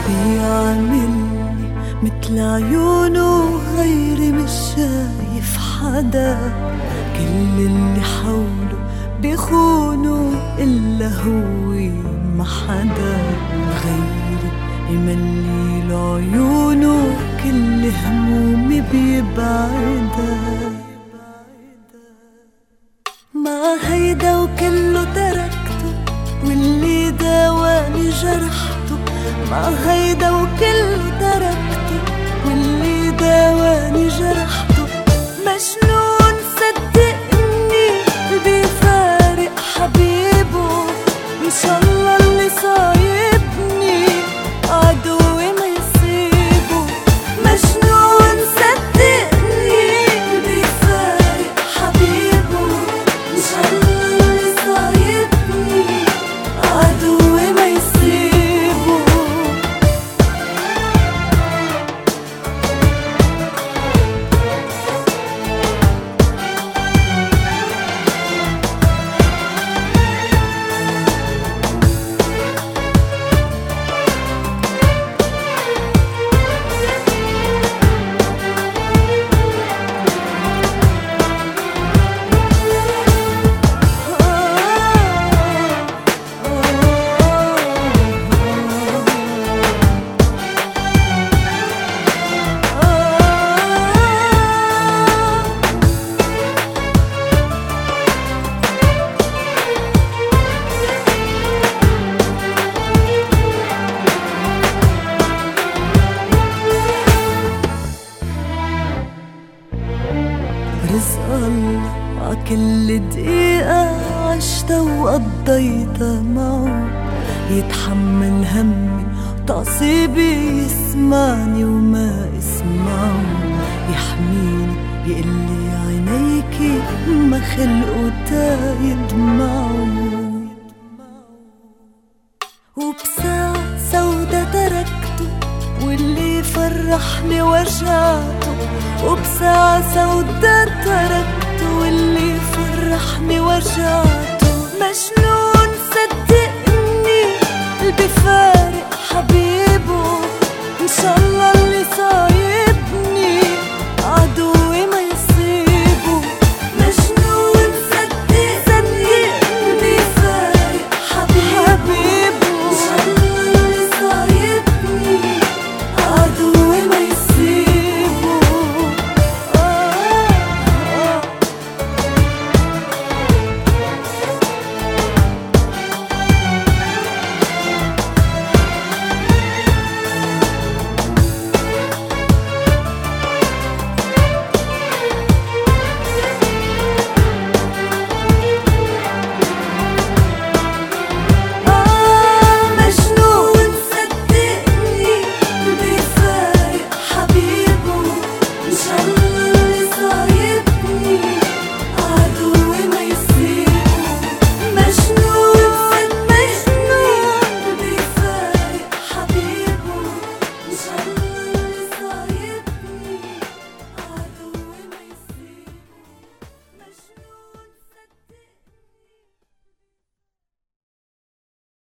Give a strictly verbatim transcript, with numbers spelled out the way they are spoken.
بيعملني متل عيونه غيري مش شايف حدا، كل اللي حوله بيخونوا إلا هو ما حدا غيري يملي عيونه كل همومي بيبعدها. مع هيدا وكله تركته واللي داواني جرحته، مع هيدا وكله تركته واللي داواني جرحته. مجنون صدقني بيفارق حبيبه، إن شاء الله اللي صايبني عدوي ما يصيبه. مجنون صدقني بيفارق حبيبه، إن شاء الله اللي صايبني عدوي ما يصيبه. رزق الله عكل دقيقة عشتها وقضيتها معه، يتحمل همي وتعصيبي، يسمعني وما اسمعه، يحميني يقلي عينيكي ما خلقه تا يدمعه. وبساعة سودا تركته واللي فرحني وجعته، وبساعة سودا تركته واللي فرحني وجعته. مجنون صدقني اللي بفارق